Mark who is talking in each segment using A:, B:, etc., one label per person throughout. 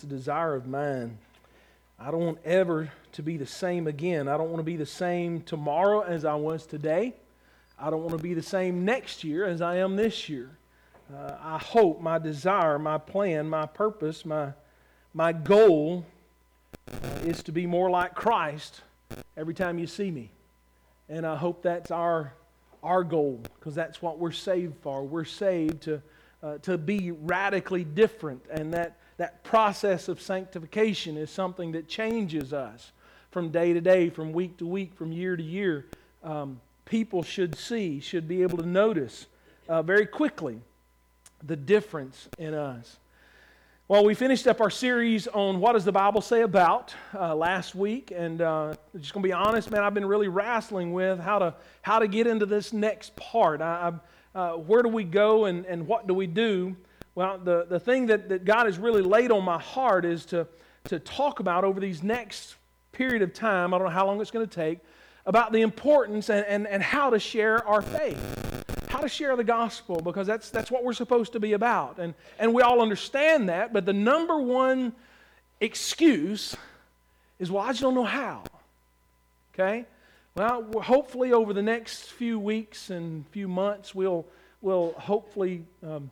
A: It's a desire of mine. I don't want ever to be the same again. I don't want to be the same tomorrow as I was today. I don't want to be the same next year as I am this year. I hope, my desire, my plan, my purpose, my goal is to be more like Christ every time you see me. And I hope that's our goal, because that's what we're saved for. We're saved to be radically different, and that process of sanctification is something that changes us from day to day, from week to week, from year to year. People should be able to notice very quickly the difference in us. Well, we finished up our series on what does the Bible say about last week, and just going to be honest, man, I've been really wrestling with how to get into this next part. Where do we go and what do we do? Well, the thing that God has really laid on my heart is to talk about over these next period of time, I don't know how long it's going to take, about the importance and how to share our faith. How to share the gospel, because that's what we're supposed to be about. And we all understand that, but the number one excuse is, well, I just don't know how. Okay? Well, hopefully over the next few weeks and few months, we'll hopefully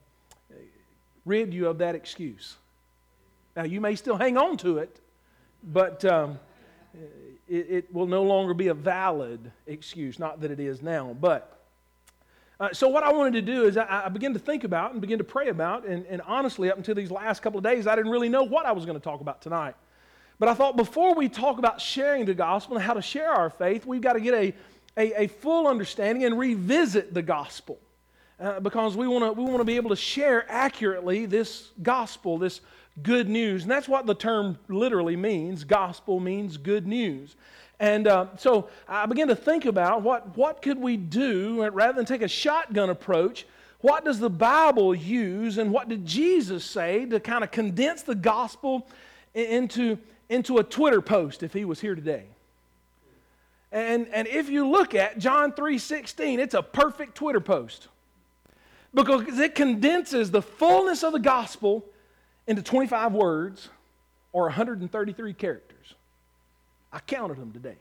A: rid you of that excuse. Now, you may still hang on to it, but it will no longer be a valid excuse. Not that it is now, but so what I wanted to do is I began to think about and begin to pray about, and honestly, up until these last couple of days, I didn't really know what I was going to talk about tonight. But I thought before we talk about sharing the gospel and how to share our faith, we've got to get a full understanding and revisit the gospel. Because we want to be able to share accurately this gospel, this good news. And that's what the term literally means. Gospel means good news. And so I began to think about what could we do, rather than take a shotgun approach, what does the Bible use and what did Jesus say to kind of condense the gospel into a Twitter post if he was here today. And if you look at John 3:16, it's a perfect Twitter post, because it condenses the fullness of the gospel into 25 words or 133 characters. I counted them today.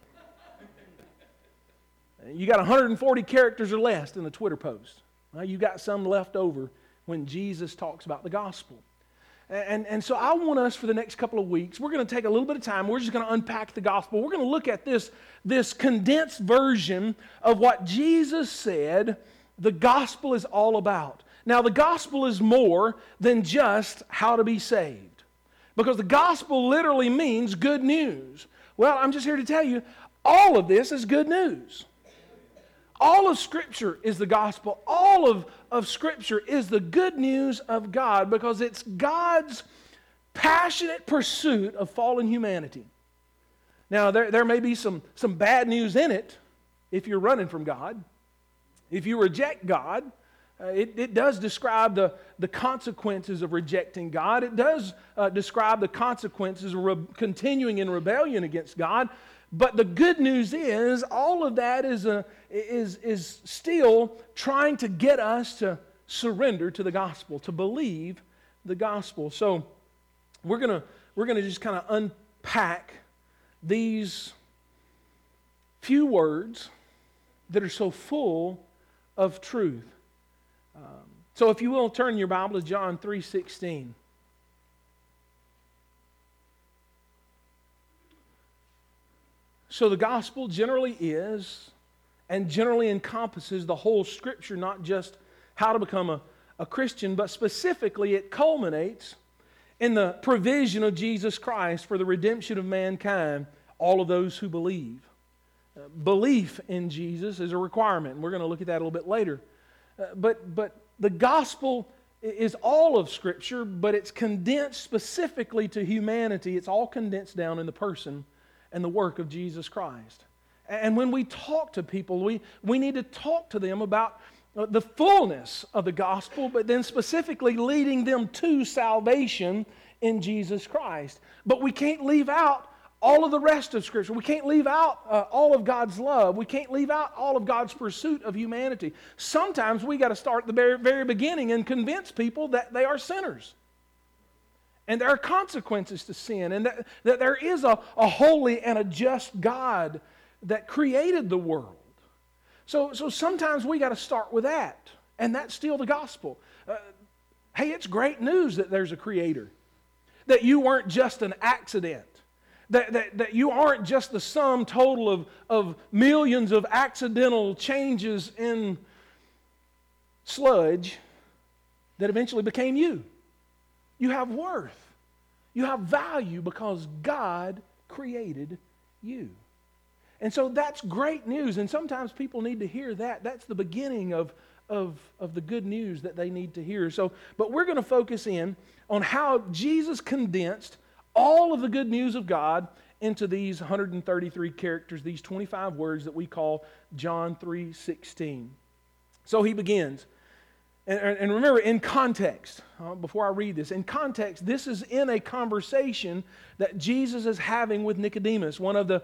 A: You got 140 characters or less in the Twitter post. Well, you got some left over when Jesus talks about the gospel. And so I want us for the next couple of weeks, we're going to take a little bit of time. We're just going to unpack the gospel. We're going to look at this condensed version of what Jesus said the gospel is all about. Now, the gospel is more than just how to be saved, because the gospel literally means good news. Well, I'm just here to tell you, all of this is good news. All of Scripture is the gospel. All of Scripture is the good news of God, because it's God's passionate pursuit of fallen humanity. Now, there may be some bad news in it if you're running from God. If you reject God, it does describe the consequences of rejecting God. It does describe the consequences of continuing in rebellion against God. But the good news is, all of that is still trying to get us to surrender to the gospel, to believe the gospel. So we're gonna just kind of unpack these few words that are so full of truth. So if you will, turn your Bible to John 3:16. So the gospel generally is and generally encompasses the whole Scripture, not just how to become a Christian, but specifically it culminates in the provision of Jesus Christ for the redemption of mankind, all of those who believe. Belief in Jesus is a requirement, and we're going to look at that a little bit later. But the gospel is all of Scripture, but it's condensed specifically to humanity. It's all condensed down in the person and the work of Jesus Christ. And when we talk to people, we need to talk to them about the fullness of the gospel, but then specifically leading them to salvation in Jesus Christ. But we can't leave out all of the rest of Scripture. We can't leave out all of God's love. We can't leave out all of God's pursuit of humanity. Sometimes we got to start at the very, very beginning and convince people that they are sinners. And there are consequences to sin, and that there is a holy and a just God that created the world. So sometimes we got to start with that, and that's still the gospel. Hey, it's great news that there's a creator, that you weren't just an accident, that you aren't just the sum total of millions of accidental changes in sludge that eventually became you. You have worth. You have value because God created you. And so that's great news. And sometimes people need to hear that. That's the beginning of the good news that they need to hear. But we're going to focus in on how Jesus condensed all of the good news of God into these 133 characters, these 25 words that we call John 3:16. So he begins. And remember, in context, before I read this, in context, this is in a conversation that Jesus is having with Nicodemus, one of the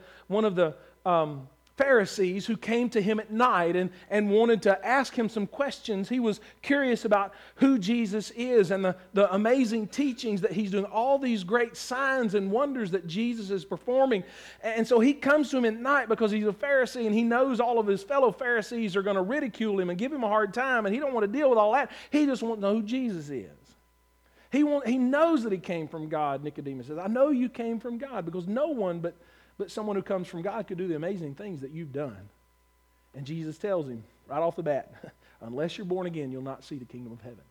A: Pharisees who came to him at night and wanted to ask him some questions. He was curious about who Jesus is and the amazing teachings that he's doing, all these great signs and wonders that Jesus is performing. And so he comes to him at night because he's a Pharisee and he knows all of his fellow Pharisees are going to ridicule him and give him a hard time, and he don't want to deal with all that. He just wants to know who Jesus is. He knows that he came from God. Nicodemus says, I know you came from God, because no one but someone who comes from God could do the amazing things that you've done. And Jesus tells him right off the bat, unless you're born again, you'll not see the kingdom of heaven.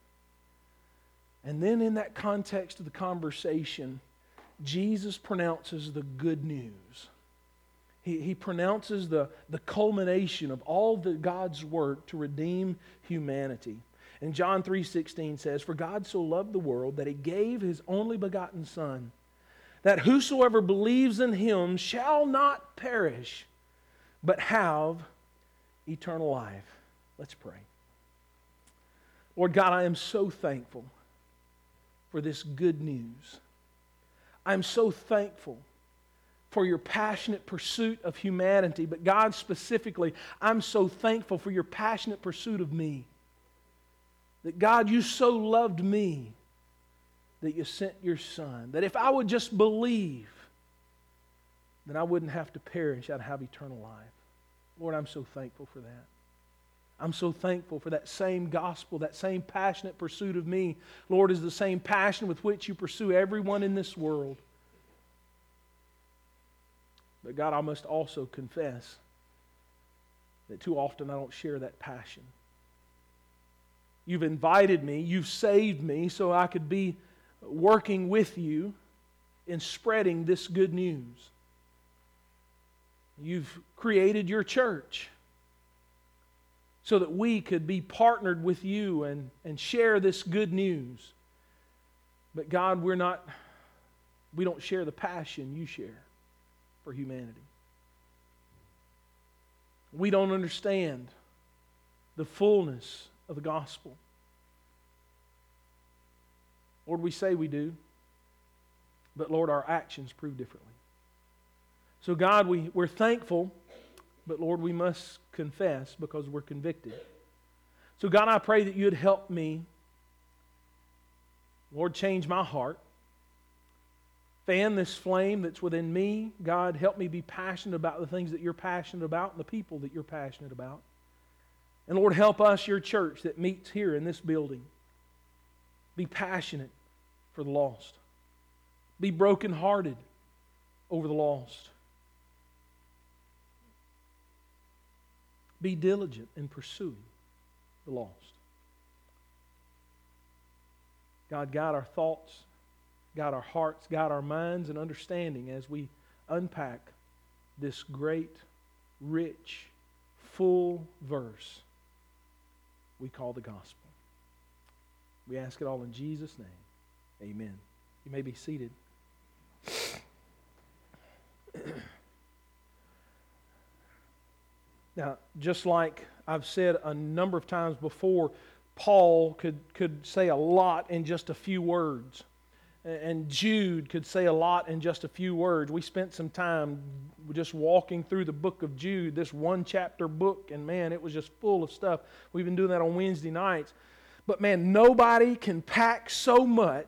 A: And then in that context of the conversation, Jesus pronounces the good news. He pronounces the culmination of all God's work to redeem humanity. And John 3:16 says, For God so loved the world that He gave His only begotten Son, that whosoever believes in Him shall not perish, but have eternal life. Let's pray. Lord God, I am so thankful for this good news. I'm so thankful for your passionate pursuit of humanity, but God specifically, I'm so thankful for your passionate pursuit of me. That God, you so loved me that you sent your Son, that if I would just believe, then I wouldn't have to perish, I'd have eternal life. Lord, I'm so thankful for that. I'm so thankful for that same gospel, that same passionate pursuit of me, Lord, is the same passion with which you pursue everyone in this world. But God, I must also confess that too often I don't share that passion. You've invited me, you've saved me so I could be working with you in spreading this good news. You've created your church so that we could be partnered with you and share this good news. But God, we don't share the passion you share for humanity. We don't understand the fullness of the gospel. Lord, we say we do, but Lord, our actions prove differently. So God, we're thankful, but Lord, we must confess because we're convicted. So God, I pray that you'd help me. Lord, change my heart. Fan this flame that's within me. God, help me be passionate about the things that you're passionate about and the people that you're passionate about. And Lord, help us, your church that meets here in this building, be passionate for the lost. Be brokenhearted over the lost. Be diligent in pursuing the lost. God, guide our thoughts, guide our hearts, guide our minds and understanding as we unpack this great, rich, full verse we call the gospel. We ask it all in Jesus' name. Amen. You may be seated. Now, just like I've said a number of times before, Paul could say a lot in just a few words. And Jude could say a lot in just a few words. We spent some time just walking through the book of Jude, this one chapter book, and man, it was just full of stuff. We've been doing that on Wednesday nights. But man, nobody can pack so much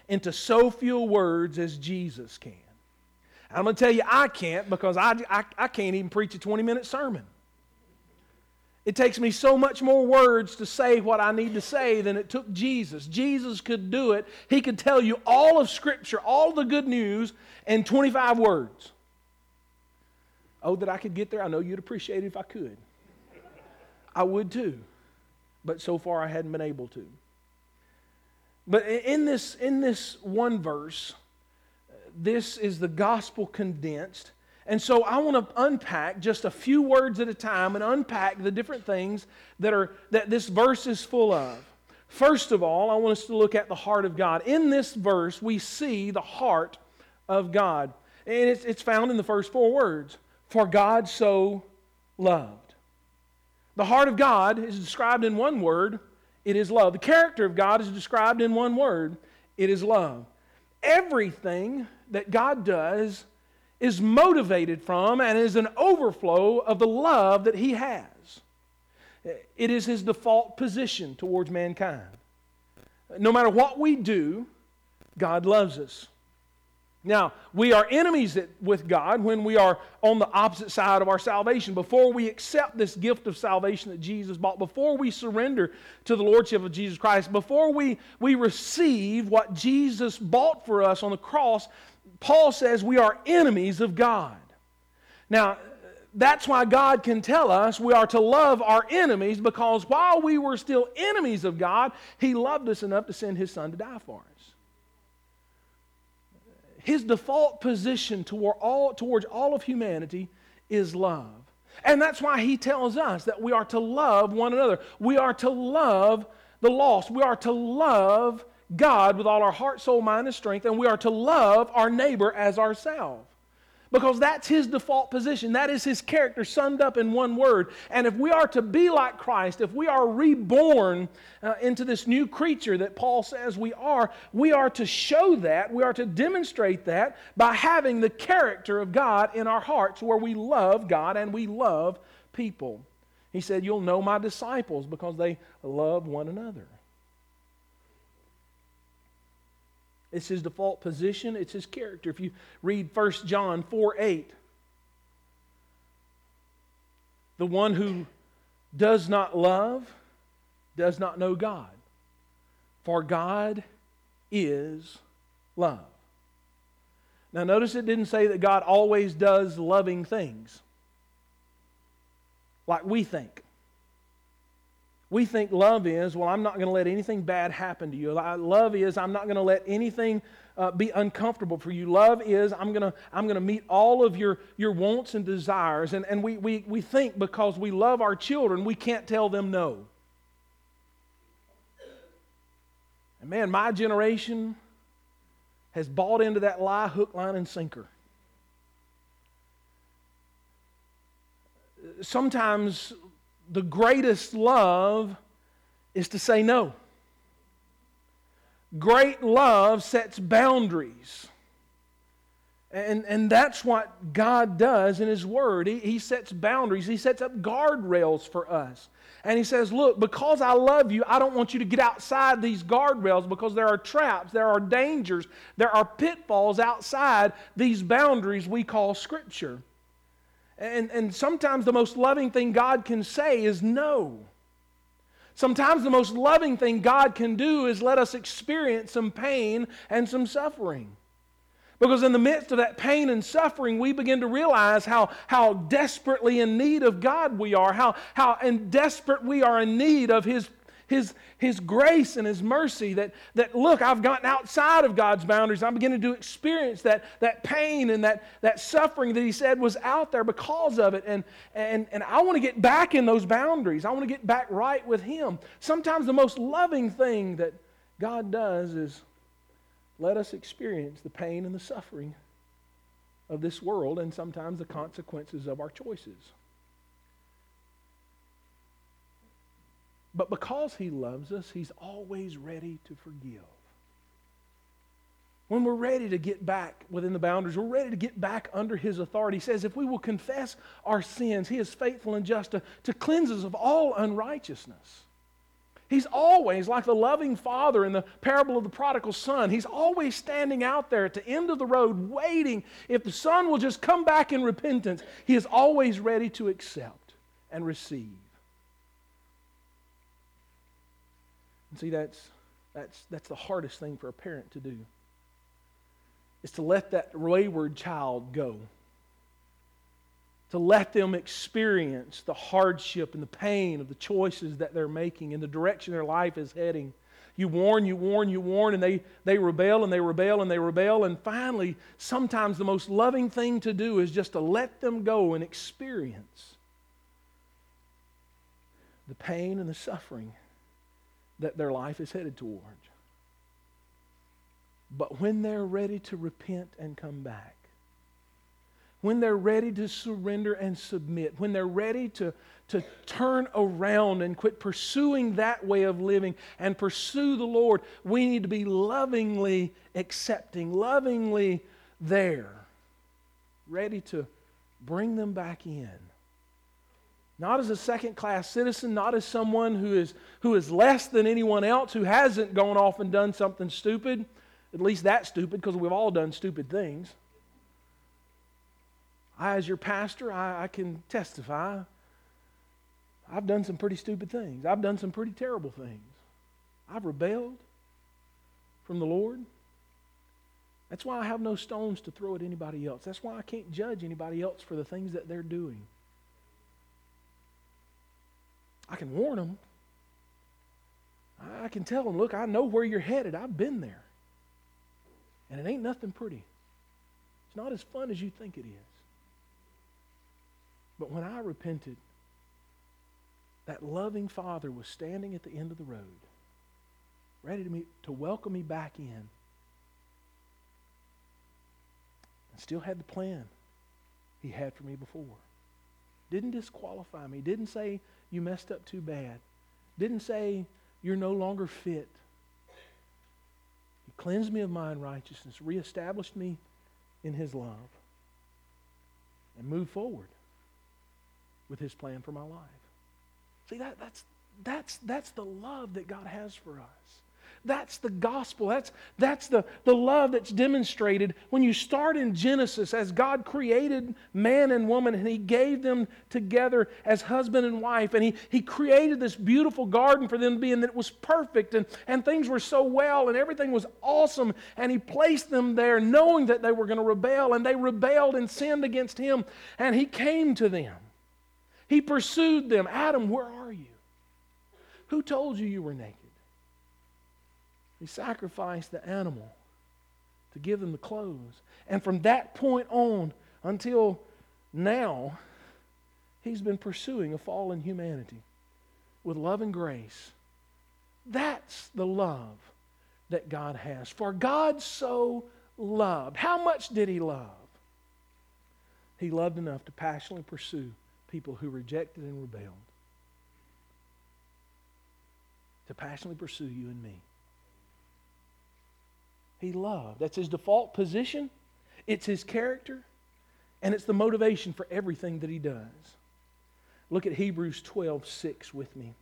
A: into so few words as Jesus can. I'm going to tell you I can't, because I can't even preach a 20-minute sermon. It takes me so much more words to say what I need to say than it took Jesus. Jesus could do it. He could tell you all of Scripture, all the good news in 25 words. Oh, that I could get there. I know you'd appreciate it if I could. I would too. But so far I hadn't been able to. But in this one verse, this is the gospel condensed. And so I want to unpack just a few words at a time and unpack the different things that this verse is full of. First of all, I want us to look at the heart of God. In this verse, we see the heart of God. And it's found in the first 4 words. For God so loved. The heart of God is described in one word. It is love. The character of God is described in one word. It is love. Everything that God does is motivated from and is an overflow of the love that He has. It is His default position towards mankind. No matter what we do, God loves us. Now, we are enemies with God when we are on the opposite side of our salvation. Before we accept this gift of salvation that Jesus bought, before we surrender to the Lordship of Jesus Christ, before we receive what Jesus bought for us on the cross, Paul says we are enemies of God. Now, that's why God can tell us we are to love our enemies, because while we were still enemies of God, He loved us enough to send His Son to die for us. His default position towards all of humanity is love. And that's why He tells us that we are to love one another. We are to love the lost. We are to love God with all our heart, soul, mind, and strength, and we are to love our neighbor as ourselves. Because that's His default position. That is His character summed up in one word. And if we are to be like Christ, if we are reborn into this new creature that Paul says we are to show that, we are to demonstrate that by having the character of God in our hearts, where we love God and we love people. He said, you'll know my disciples because they love one another. It's His default position. It's His character. If you read 1 John 4:8, the one who does not love does not know God, for God is love. Now notice it didn't say that God always does loving things like we think. We think love is, well, I'm not going to let anything bad happen to you. Love is, I'm not going to let anything be uncomfortable for you. Love is, I'm going to meet all of your wants and desires. And we think because we love our children, we can't tell them no. And man, my generation has bought into that lie hook, line, and sinker. Sometimes the greatest love is to say no. Great love sets boundaries. And that's what God does in His Word. He sets boundaries. He sets up guardrails for us. And He says, look, because I love you, I don't want you to get outside these guardrails, because there are traps, there are dangers, there are pitfalls outside these boundaries we call Scripture. And sometimes the most loving thing God can say is no. Sometimes the most loving thing God can do is let us experience some pain and some suffering. Because in the midst of that pain and suffering, we begin to realize how desperately in need of God we are, how desperate we are in need of His grace and His mercy, that look, I've gotten outside of God's boundaries. I'm beginning to experience that pain and that suffering that He said was out there because of it. And I want to get back in those boundaries. I want to get back right with Him. Sometimes the most loving thing that God does is let us experience the pain and the suffering of this world, and sometimes the consequences of our choices. But because He loves us, He's always ready to forgive. When we're ready to get back within the boundaries, we're ready to get back under His authority. He says if we will confess our sins, He is faithful and just to cleanse us of all unrighteousness. He's always, like the loving father in the parable of the prodigal son, He's always standing out there at the end of the road waiting. If the son will just come back in repentance, He is always ready to accept and receive. And see, that's the hardest thing for a parent to do, is to let that wayward child go. To let them experience the hardship and the pain of the choices that they're making and the direction their life is heading. You warn, and they rebel and they rebel and they rebel. And finally, sometimes the most loving thing to do is just to let them go and experience the pain and the suffering that their life is headed towards. But when they're ready to repent and come back, when they're ready to surrender and submit, when they're ready to turn around and quit pursuing that way of living and pursue the Lord, we need to be lovingly accepting, lovingly there, ready to bring them back in. Not as a second-class citizen, not as someone who is less than anyone else, who hasn't gone off and done something stupid, at least that stupid, because we've all done stupid things. As your pastor, I can testify. I've done some pretty stupid things. I've done some pretty terrible things. I've rebelled from the Lord. That's why I have no stones to throw at anybody else. That's why I can't judge anybody else for the things that they're doing. I can warn them. I can tell them, look, I know where you're headed. I've been there. And it ain't nothing pretty. It's not as fun as you think it is. But when I repented, that loving Father was standing at the end of the road, ready to welcome me back in. And still had the plan He had for me before. Didn't disqualify me. Didn't say, you messed up too bad. Didn't say, you're no longer fit. He cleansed me of my unrighteousness, reestablished me in His love, and moved forward with His plan for my life. See, that's the love that God has for us. That's the gospel. That's the love that's demonstrated when you start in Genesis, as God created man and woman and He gave them together as husband and wife, and He created this beautiful garden for them to be in, that it was perfect, and things were so well and everything was awesome, and He placed them there knowing that they were going to rebel, and they rebelled and sinned against Him, and He came to them. He pursued them. Adam, where are you? Who told you you were naked? He sacrificed the animal to give them the clothes. And from that point on until now, He's been pursuing a fallen humanity with love and grace. That's the love that God has. For God so loved. How much did He love? He loved enough to passionately pursue people who rejected and rebelled. To passionately pursue you and me. He loved. That's His default position. It's His character. And it's the motivation for everything that He does. Look at Hebrews 12:6 with me.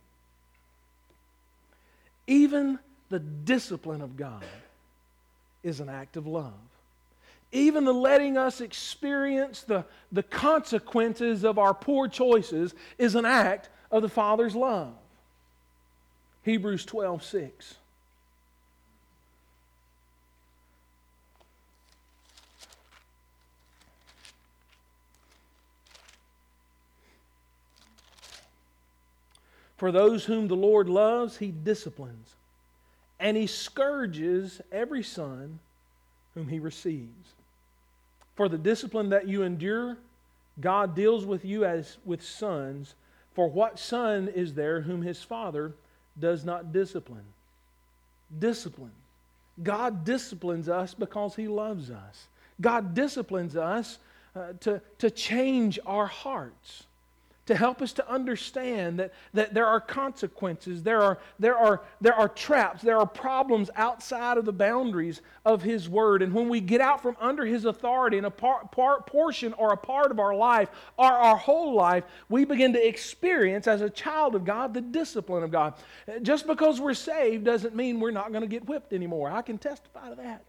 A: Even the discipline of God is an act of love. Even the letting us experience the consequences of our poor choices is an act of the Father's love. Hebrews 12:6. For those whom the Lord loves, He disciplines, and He scourges every son whom He receives. For the discipline that you endure, God deals with you as with sons. For what son is there whom his father does not discipline? Discipline. God disciplines us because He loves us. God disciplines us to change our hearts, to help us to understand that there are consequences, there are traps, there are problems outside of the boundaries of His Word. And when we get out from under His authority in a portion or a part of our life, or our whole life, we begin to experience, as a child of God, the discipline of God. Just because we're saved doesn't mean we're not going to get whipped anymore. I can testify to that.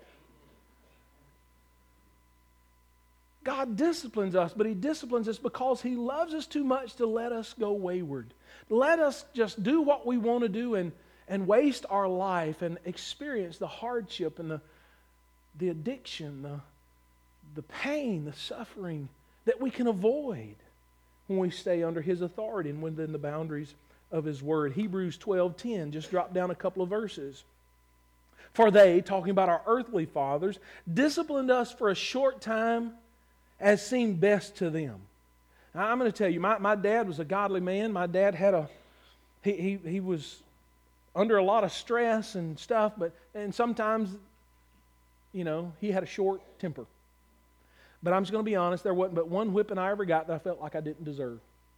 A: God disciplines us, but He disciplines us because He loves us too much to let us go wayward. Let us just do what we want to do and waste our life and experience the hardship and the addiction, the pain, the suffering that we can avoid when we stay under His authority and within the boundaries of His Word. Hebrews 12:10, just drop down a couple of verses. For they, talking about our earthly fathers, disciplined us for a short time as seemed best to them. Now, I'm going to tell you, my dad was a godly man. My dad had he was under a lot of stress and stuff, and sometimes, he had a short temper. But I'm just going to be honest, there wasn't but one whipping I ever got that I felt like I didn't deserve.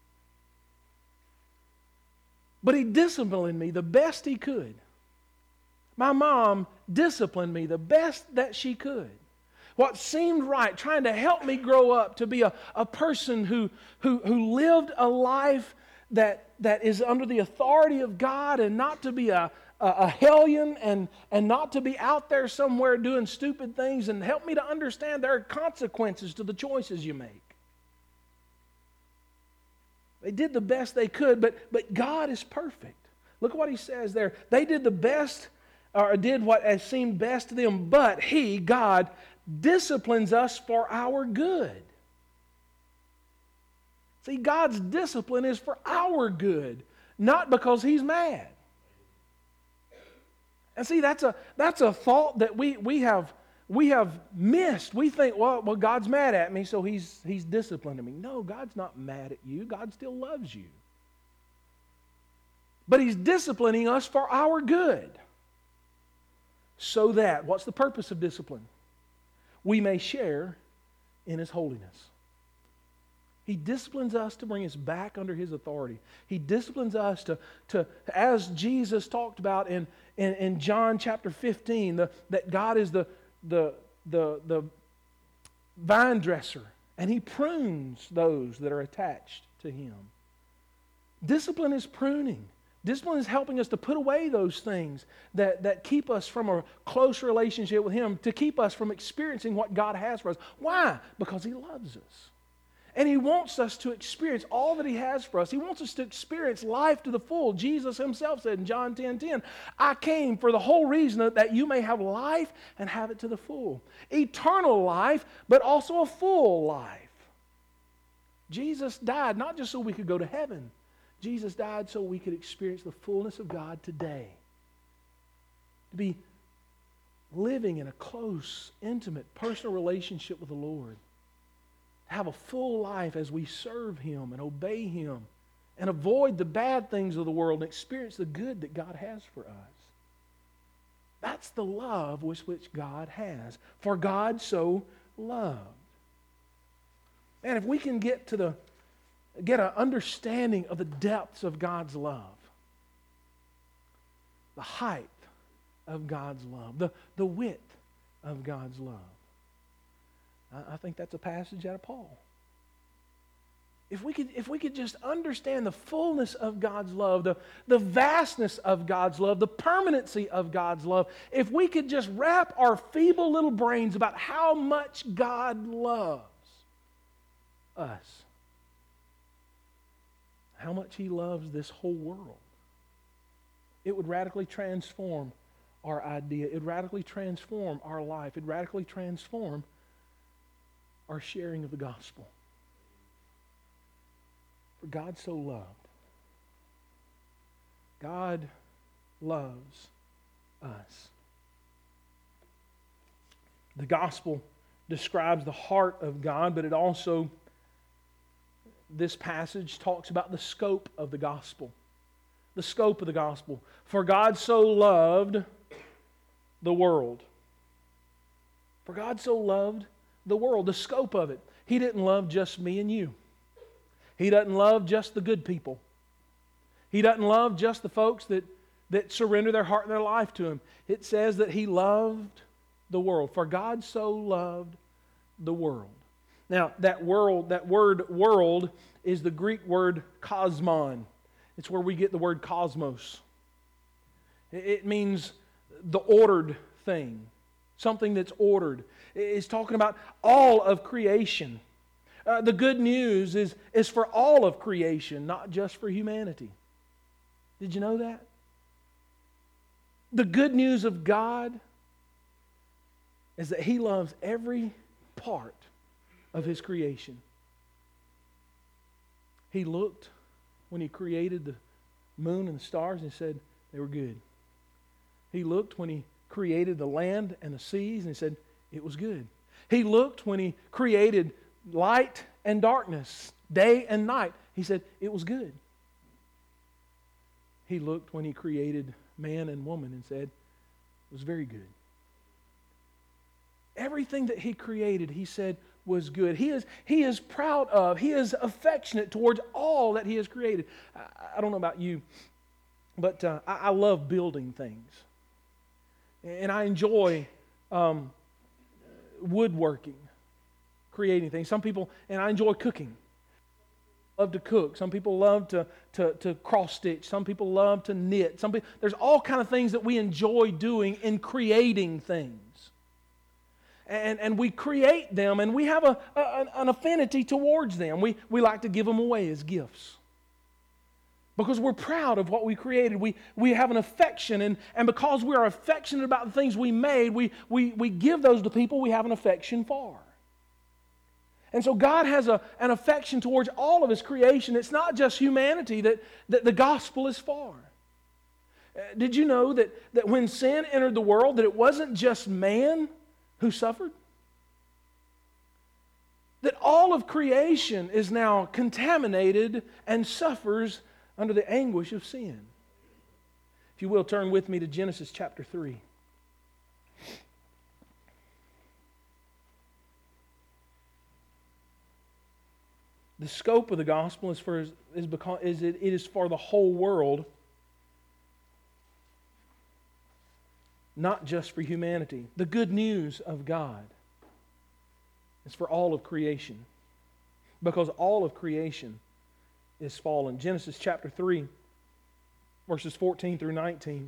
A: But he disciplined me the best he could. My mom disciplined me the best that she could. What seemed right, trying to help me grow up to be a person who lived a life that is under the authority of God, and not to be a hellion and not to be out there somewhere doing stupid things, and help me to understand there are consequences to the choices you make. They did the best they could, but God is perfect. Look what He says there. They did the best, or did what has seemed best to them, but He, God, disciplines us for our good. See, God's discipline is for our good, not because He's mad. And see, that's a thought that we have missed. We think, well, God's mad at me, so He's disciplining me. No, God's not mad at you. God still loves you. But He's disciplining us for our good. So that, what's the purpose of discipline? We may share in His holiness. He disciplines us to bring us back under His authority. He disciplines us to as Jesus talked about in John chapter 15, that God is the vine dresser, and He prunes those that are attached to Him. Discipline is pruning. Discipline is helping us to put away those things that keep us from a close relationship with Him, to keep us from experiencing what God has for us. Why? Because He loves us. And He wants us to experience all that He has for us. He wants us to experience life to the full. Jesus Himself said in John 10:10, I came for the whole reason that you may have life and have it to the full. Eternal life, but also a full life. Jesus died not just so we could go to heaven. Jesus died so we could experience the fullness of God today. To be living in a close, intimate, personal relationship with the Lord. To have a full life as we serve Him and obey Him and avoid the bad things of the world and experience the good that God has for us. That's the love with which God has. For God so loved. And if we can get an understanding of the depths of God's love, the height of God's love, the width of God's love. I think that's a passage out of Paul. If we could just understand the fullness of God's love, the vastness of God's love, the permanency of God's love, if we could just wrap our feeble little brains about how much God loves us, how much He loves this whole world, it would radically transform our idea. It would radically transform our life. It would radically transform our sharing of the gospel. For God so loved. God loves us. The gospel describes the heart of God, but it also, this passage talks about the scope of the gospel. The scope of the gospel. For God so loved the world. For God so loved the world. The scope of it. He didn't love just me and you. He doesn't love just the good people. He doesn't love just the folks that surrender their heart and their life to Him. It says that He loved the world. For God so loved the world. Now, that word world is the Greek word cosmon. It's where we get the word cosmos. It means the ordered thing, something that's ordered. It's talking about all of creation. The good news is for all of creation, not just for humanity. Did you know that? The good news of God is that He loves every part of His creation. He looked when He created the moon and the stars and said they were good. He looked when He created the land and the seas and He said it was good. He looked when He created light and darkness, day and night. He said it was good. He looked when He created man and woman and said it was very good. Everything that He created, He said, was good. He is proud of, He is affectionate towards all that He has created. I don't know about you, but I love building things. And I enjoy woodworking, creating things. Some people, and I enjoy cooking. Love to cook. Some people love to cross stitch. Some people love to knit. There's all kind of things that we enjoy doing in creating things. And we create them, and we have an affinity towards them. We like to give them away as gifts. Because we're proud of what we created. We have an affection, and because we are affectionate about the things we made, we give those to people we have an affection for. And so God has an affection towards all of His creation. It's not just humanity that the gospel is for. Did you know that when sin entered the world, that it wasn't just man who suffered? That all of creation is now contaminated and suffers under the anguish of sin. If you will, turn with me to Genesis chapter 3. The scope of the gospel is because it is for the whole world, not just for humanity. The good news of God is for all of creation, because all of creation is fallen. Genesis chapter 3, verses 14 through 19.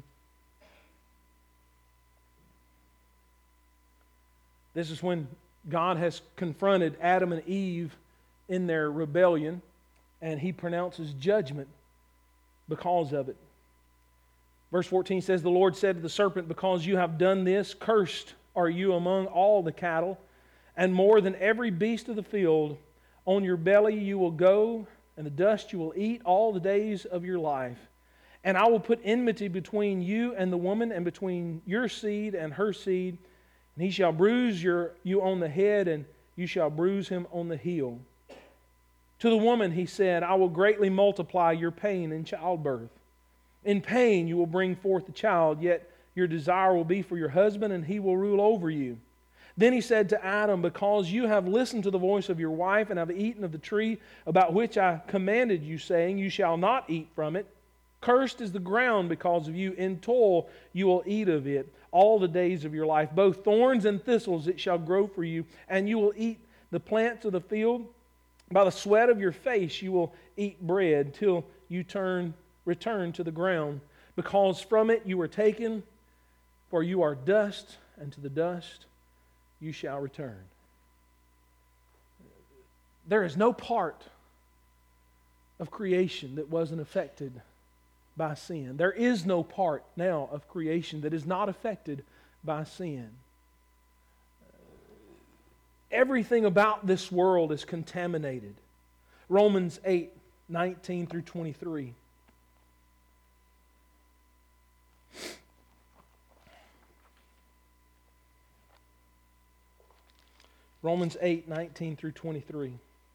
A: This is when God has confronted Adam and Eve in their rebellion, and He pronounces judgment because of it. Verse 14 says, "The Lord said to the serpent, because you have done this, cursed are you among all the cattle, and more than every beast of the field. On your belly you will go, and the dust you will eat all the days of your life. And I will put enmity between you and the woman, and between your seed and her seed. And he shall bruise you on the head, and you shall bruise him on the heel. To the woman He said, I will greatly multiply your pain in childbirth. In pain you will bring forth a child, yet your desire will be for your husband, and he will rule over you. Then He said to Adam, because you have listened to the voice of your wife, and have eaten of the tree about which I commanded you, saying, you shall not eat from it. Cursed is the ground because of you. In toil you will eat of it all the days of your life. Both thorns and thistles it shall grow for you, and you will eat the plants of the field. By the sweat of your face you will eat bread till you return to the ground, because from it you were taken, for you are dust, and to the dust you shall return." There is no part of creation that wasn't affected by sin. There is no part now of creation that is not affected by sin. Everything about this world is contaminated. Romans 8, 19 through 23. Romans 8, 19 through 23.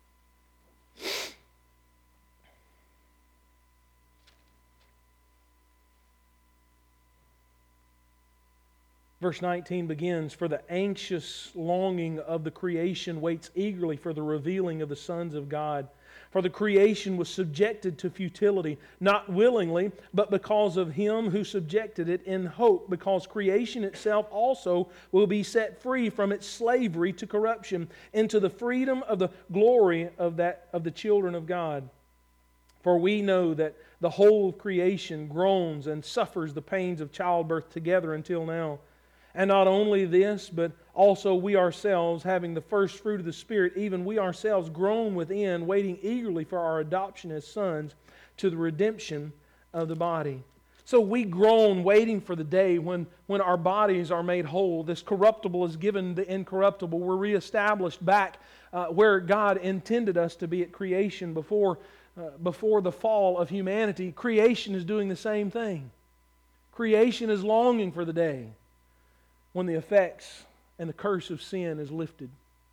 A: Verse 19 begins, "For the anxious longing of the creation waits eagerly for the revealing of the sons of God. For the creation was subjected to futility, not willingly, but because of Him who subjected it, in hope, because creation itself also will be set free from its slavery to corruption into the freedom of the glory of the children of God. For we know that the whole of creation groans and suffers the pains of childbirth together until now. And not only this, but also we ourselves, having the first fruit of the Spirit, even we ourselves groan within, waiting eagerly for our adoption as sons, to the redemption of the body. So we groan waiting for the day when our bodies are made whole. This corruptible is given the incorruptible. We're reestablished back where God intended us to be at creation before the fall of humanity. Creation is doing the same thing. Creation is longing for the day when the effects and the curse of sin is lifted.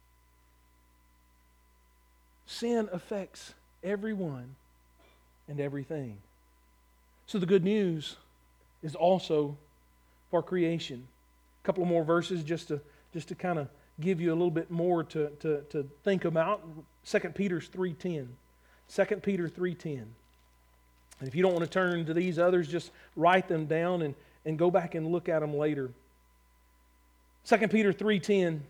A: Sin affects everyone and everything. So the good news is also for creation. A couple of more verses just to kind of give you a little bit more to think about. 2 Peter 3:10. 2 Peter 3:10. And if you don't want to turn to these others, just write them down and go back and look at them later. 2 Peter 3:10.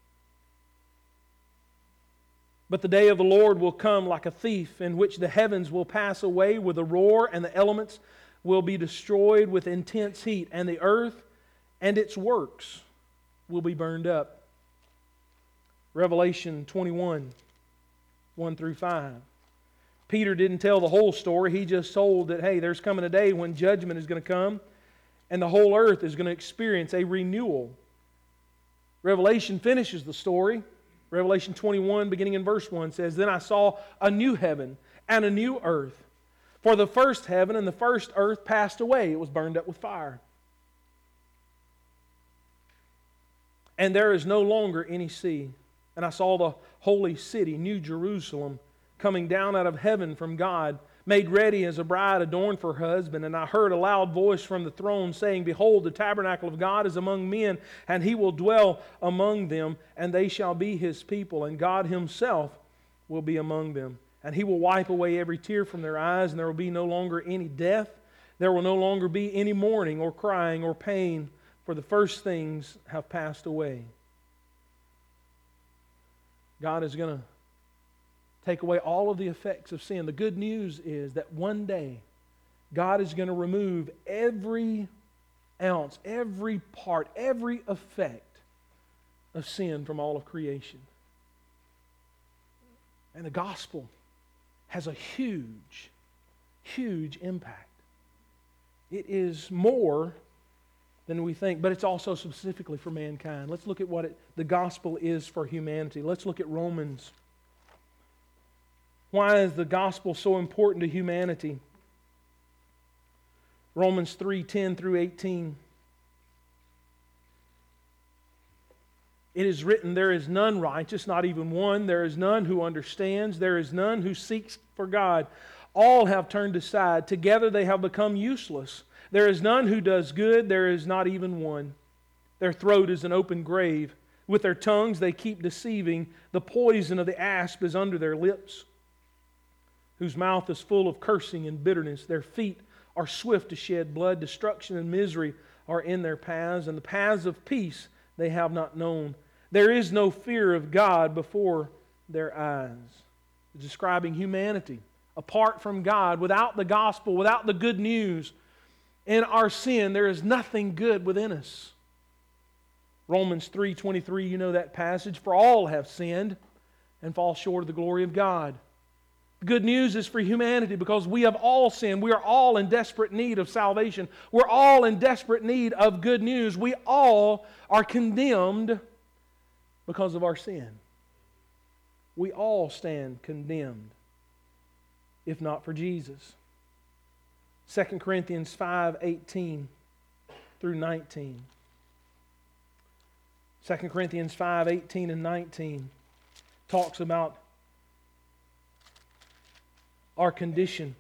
A: But the day of the Lord will come like a thief, in which the heavens will pass away with a roar, and the elements will be destroyed with intense heat, and the earth and its works will be burned up. Revelation 21, 1 through 5. Peter didn't tell the whole story. He just told that, hey, there's coming a day when judgment is going to come, and the whole earth is going to experience a renewal. Revelation finishes the story. Revelation 21, beginning in verse 1, says, Then I saw a new heaven and a new earth. For the first heaven and the first earth passed away. It was burned up with fire. And there is no longer any sea. And I saw the holy city, New Jerusalem, coming down out of heaven from God, made ready as a bride adorned for her husband. And I heard a loud voice from the throne saying, Behold, the tabernacle of God is among men, and He will dwell among them, and they shall be His people, and God Himself will be among them. And He will wipe away every tear from their eyes, and there will be no longer any death. There will no longer be any mourning or crying or pain, for the first things have passed away. God is going to take away all of the effects of sin. The good news is that one day God is going to remove every ounce, every part, every effect of sin from all of creation. And the gospel has a huge, huge impact. It is more than we think, but it's also specifically for mankind. Let's look at what the gospel is for humanity. Let's look at Romans. Why is the gospel so important to humanity? Romans 3:10 through 18. It is written, There is none righteous, not even one. There is none who understands. There is none who seeks for God. All have turned aside. Together they have become useless. There is none who does good. There is not even one. Their throat is an open grave. With their tongues they keep deceiving. The poison of the asp is under their lips, whose mouth is full of cursing and bitterness. Their feet are swift to shed blood. Destruction and misery are in their paths, and the paths of peace they have not known. There is no fear of God before their eyes. It's describing humanity apart from God, without the gospel, without the good news. In our sin, there is nothing good within us. Romans 3:23, you know that passage. For all have sinned and fall short of the glory of God. The good news is for humanity because we have all sinned. We are all in desperate need of salvation. We're all in desperate need of good news. We all are condemned because of our sin. We all stand condemned if not for Jesus. 2 Corinthians 5:18 through 19. 2 Corinthians 5:18 and 19 talks about our condition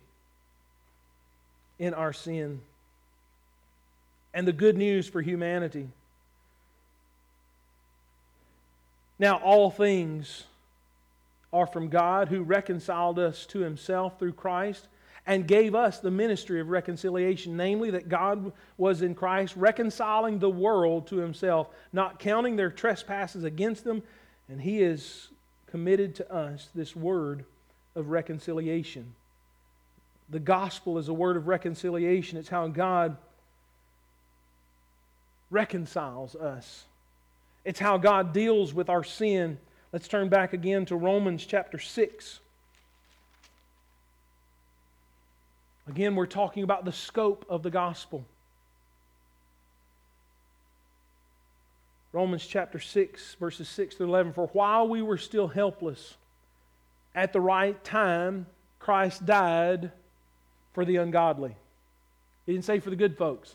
A: in our sin and the good news for humanity. Now all things are from God, who reconciled us to Himself through Christ and gave us the ministry of reconciliation, namely that God was in Christ reconciling the world to Himself, not counting their trespasses against them, and He has committed to us this word of reconciliation. The gospel is a word of reconciliation. It's how God reconciles us. It's how God deals with our sin. Let's turn back again to Romans chapter 6. Again, we're talking about the scope of the gospel. Romans chapter 6, verses 6 through 11. For while we were still helpless, at the right time, Christ died for the ungodly. He didn't say for the good folks.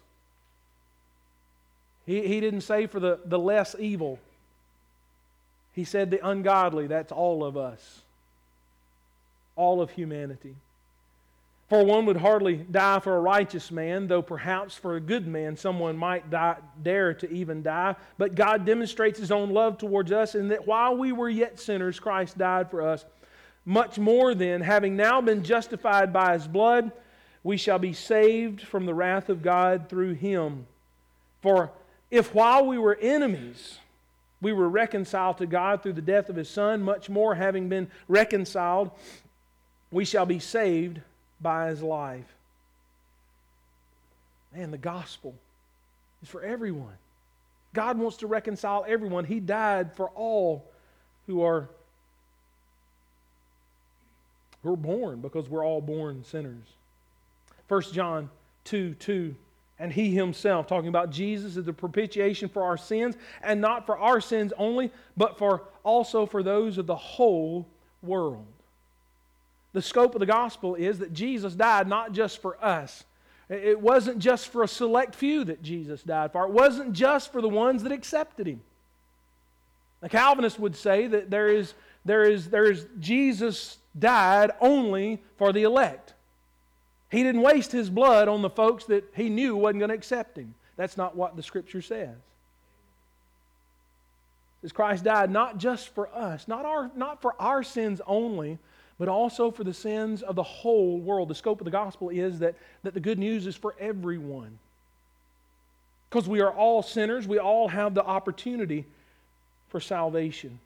A: He didn't say for the less evil. He said the ungodly, that's all of us. All of humanity. For one would hardly die for a righteous man, though perhaps for a good man someone might dare to even die. But God demonstrates His own love towards us in that while we were yet sinners, Christ died for us. Much more then, having now been justified by His blood, we shall be saved from the wrath of God through Him. For if while we were enemies, we were reconciled to God through the death of His Son, much more having been reconciled, we shall be saved by His life. Man, the gospel is for everyone. God wants to reconcile everyone. He died for all who are born, because we're all born sinners. 1 John 2:2, and He Himself, talking about Jesus, is the propitiation for our sins, and not for our sins only, but also for those of the whole world. The scope of the gospel is that Jesus died not just for us. It wasn't just for a select few that Jesus died for. It wasn't just for the ones that accepted Him. The Calvinists would say that there is Jesus died only for the elect. He didn't waste His blood on the folks that He knew wasn't going to accept Him. That's not what the Scripture says. It says Christ died not just for us, not for our sins only, but also for the sins of the whole world. The scope of the gospel is that the good news is for everyone. Because we are all sinners, we all have the opportunity for salvation.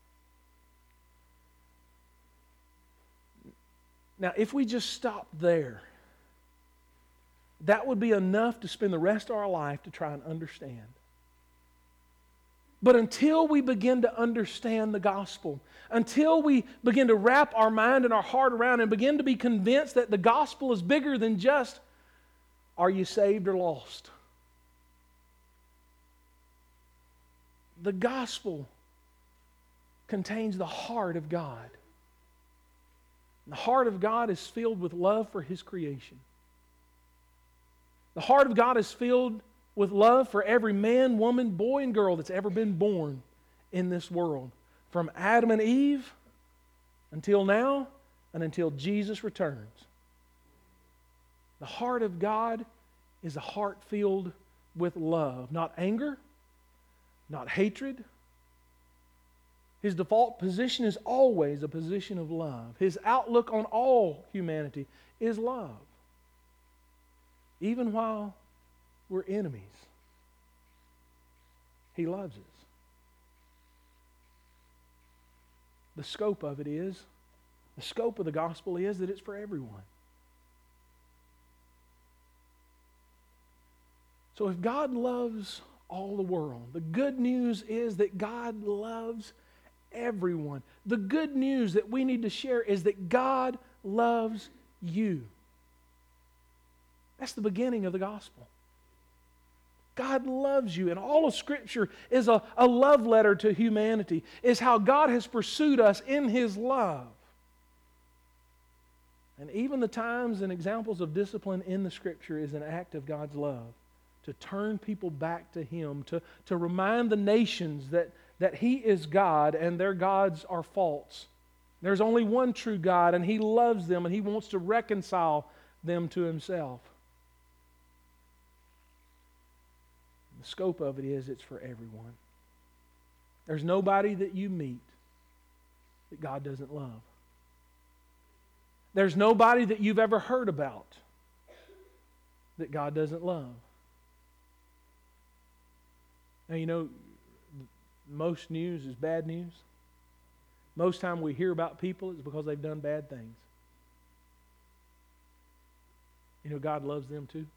A: Now, if we just stop there, that would be enough to spend the rest of our life to try and understand. But until we begin to understand the gospel, until we begin to wrap our mind and our heart around and begin to be convinced that the gospel is bigger than just, are you saved or lost? The gospel contains the heart of God. The heart of God is filled with love for His creation. The heart of God is filled with love for every man, woman, boy, and girl that's ever been born in this world. From Adam and Eve until now and until Jesus returns. The heart of God is a heart filled with love. Not anger, not hatred. His default position is always a position of love. His outlook on all humanity is love. Even while we're enemies, He loves us. The scope of the gospel is that it's for everyone. So if God loves all the world, the good news is that God loves everyone. The good news that we need to share is that God loves you. That's the beginning of the gospel. God loves you, and all of Scripture is a love letter to humanity. Is how God has pursued us in His love. And even the times and examples of discipline in the Scripture is an act of God's love. To turn people back to Him, to remind the nations that He is God and their gods are false. There's only one true God, and He loves them, and He wants to reconcile them to Himself. The scope of it is it's for everyone. There's nobody that you meet that God doesn't love. There's nobody that you've ever heard about that God doesn't love. Now, you know, most news is bad news. Most time we hear about people is because they've done bad things. You know, God loves them too.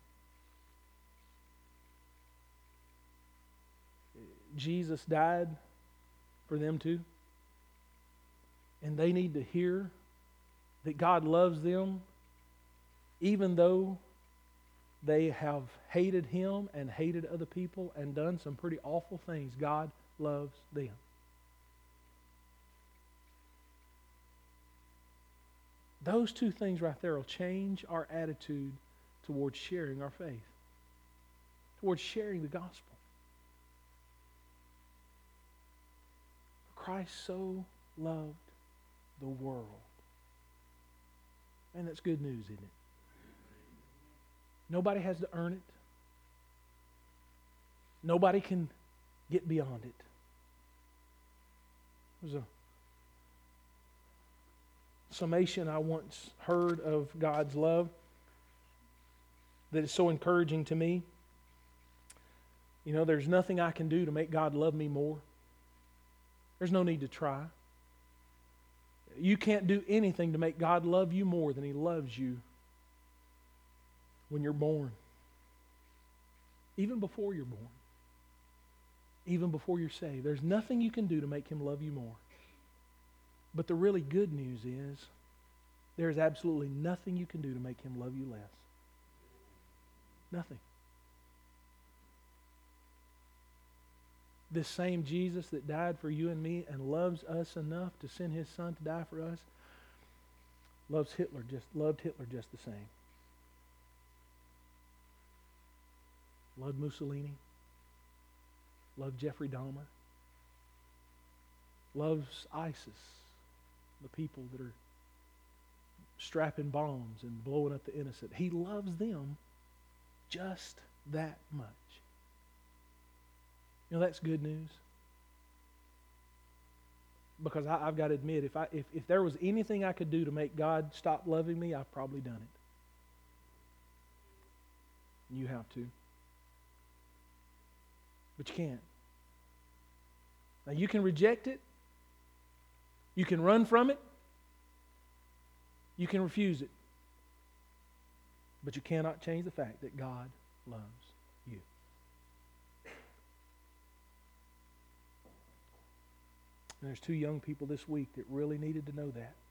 A: Jesus died for them too. And they need to hear that God loves them even though they have hated Him and hated other people and done some pretty awful things. God loves them. Those two things right there will change our attitude towards sharing our faith, towards sharing the gospel. Christ so loved the world. And that's good news, isn't it? Nobody has to earn it. Nobody can get beyond it. There's a summation I once heard of God's love that is so encouraging to me. You know, there's nothing I can do to make God love me more. There's no need to try. You can't do anything to make God love you more than He loves you when you're born. Even before you're born. Even before you're saved. There's nothing you can do to make Him love you more. But the really good news is there's absolutely nothing you can do to make Him love you less. Nothing. This same Jesus that died for you and me and loves us enough to send His Son to die for us loved Hitler just the same. Loved Mussolini. Loved Jeffrey Dahmer. Loves ISIS, the people that are strapping bombs and blowing up the innocent. He loves them just that much. You know, that's good news. Because I've got to admit, if there was anything I could do to make God stop loving me, I've probably done it. You have to. But you can't. Now you can reject it. You can run from it. You can refuse it. But you cannot change the fact that God loves you. And there's two young people this week that really needed to know that.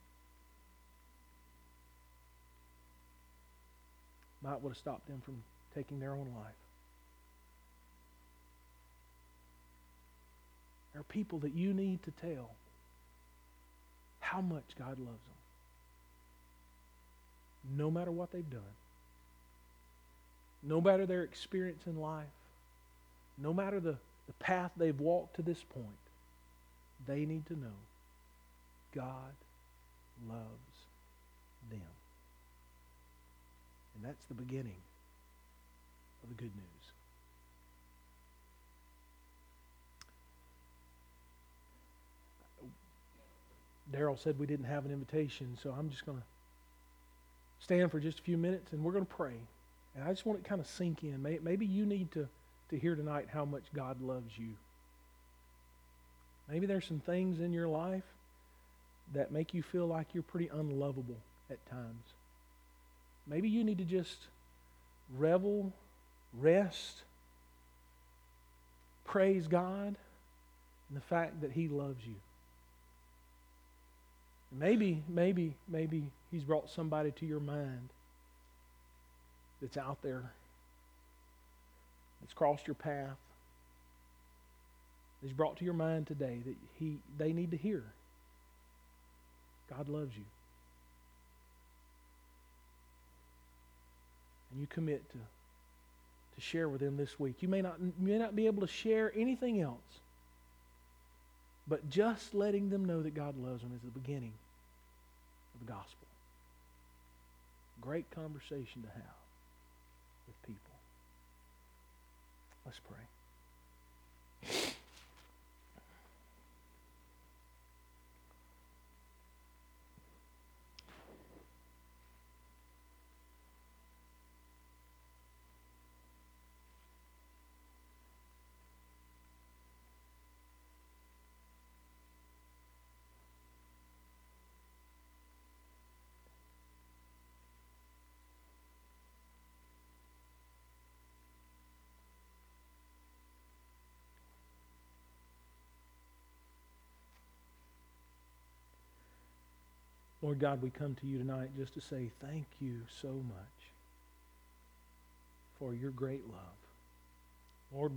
A: Might would have stopped them from taking their own life. There are people that you need to tell how much God loves them. No matter what they've done. No matter their experience in life. No matter the path they've walked to this point. They need to know God loves them. And that's the beginning of the good news. Daryl said we didn't have an invitation, so I'm just going to stand for just a few minutes and we're going to pray. And I just want it to kind of sink in. Maybe you need to hear tonight how much God loves you. Maybe there's some things in your life that make you feel like you're pretty unlovable at times. Maybe you need to just revel, rest, praise God in the fact that He loves you. Maybe He's brought somebody to your mind that's out there, that's crossed your path. He's brought to your mind today that they need to hear. God loves you. And you commit to share with them this week. You may not be able to share anything else, but just letting them know that God loves them is the beginning of the gospel. Great conversation to have with people. Let's pray. Lord God, we come to you tonight just to say thank you so much for your great love. Lord,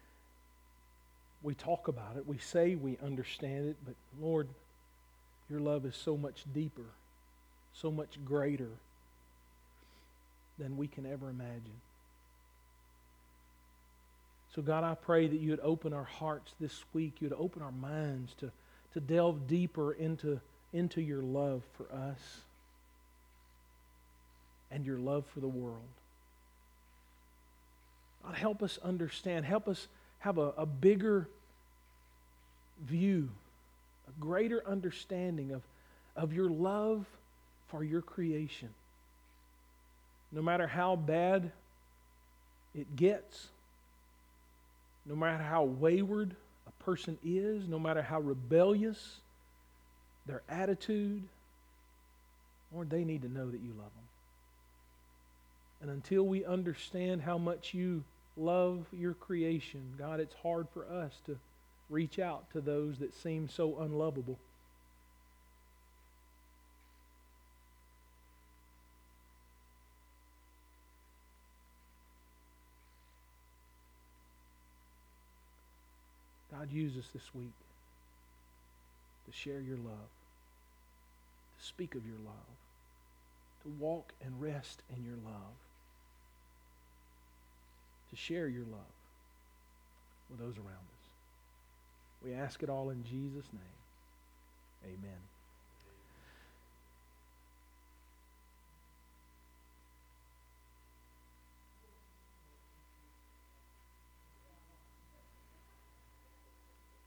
A: we talk about it. We say we understand it, but Lord, your love is so much deeper, so much greater than we can ever imagine. So God, I pray that you would open our hearts this week. You would open our minds to delve deeper into your love for us and your love for the world. God, help us understand. Help us have a bigger view, a greater understanding of your love for your creation. No matter how bad it gets, no matter how wayward a person is, no matter how rebellious their attitude, Lord, they need to know that you love them. And until we understand how much you love your creation, God, it's hard for us to reach out to those that seem so unlovable. God, use us this week to share your love, to speak of your love, to walk and rest in your love, to share your love with those around us. We ask it all in Jesus' name. Amen.